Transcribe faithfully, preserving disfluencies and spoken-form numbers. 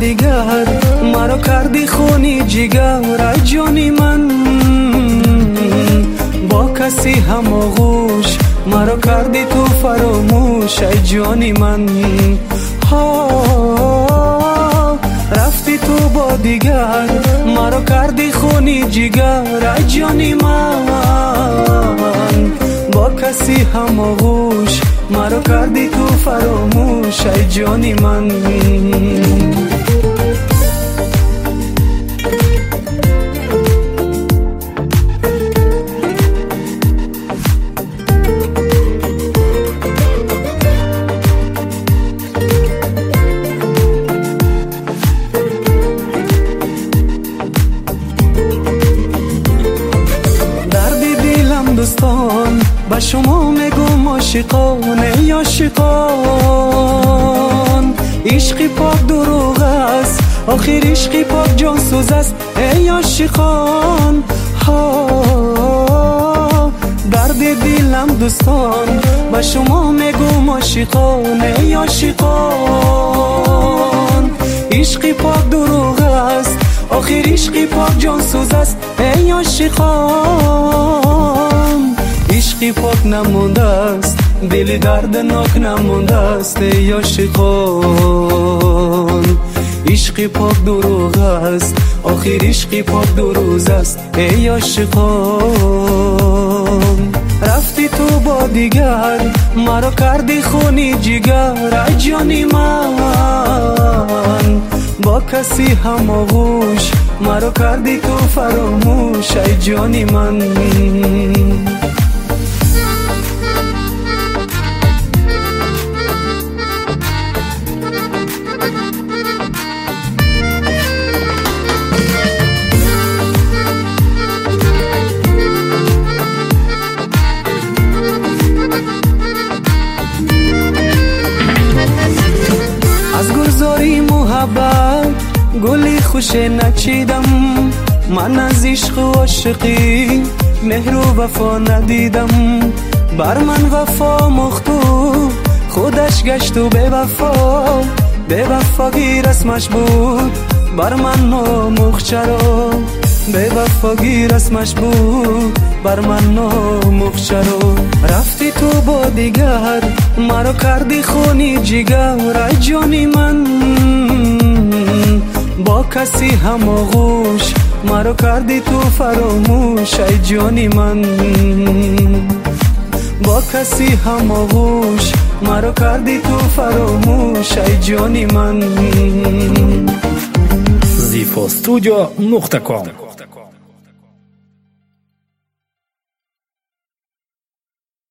دیگر مرا کردی خونی جگر ای جانی من، با کسی هم آغوش مرا کردی تو فراموش ای جانی من. ها رفتی تو با دیگر مرا کردی خونی جگر ای جانی من، با کسی هم آغوش مرا کردی تو فراموش ای جانی من. دوستان با شما میگم عاشقان ای عاشقان، عشقی پاک دروغ است آخر عشقی پاک جان سوز است ای عاشقان. ها درد دلم دوستان با شما میگم عاشقان ای عاشقان، عشقی پاک دروغ است آخر عشقی پاک جان سوز است ای عاشقان. عشقی پاک نمونده است دل دردناک نمونده است ای عاشقان، عشقی پاک دروغ است آخر عشقی پاک دروغ است ای عاشقان. رفتی تو با دیگر مرا کردی خونی جگر ای جانی من، با کسی هم آغوش مرا کردی تو فراموش ای جانی من. محبت گلی خوش نچیدم من، از عشق و عاشقی مهر و وفا ندیدم، بر من وفا مختو خودش گشت و بے وفا، بے وفاگی رسمش بود بر من نامخ چرا، بے وفاگی رسمش بود بر من نامخ چرا. رفتی تو با دیگر مرا کردی خونی جگر ای جانی من، با کسی هم آغوش مرا کردی تو فراموش ای جانی من، با کسی هم آغوش مرا کردی تو فراموش ای جانی من. زیفو استودیو نقطه کام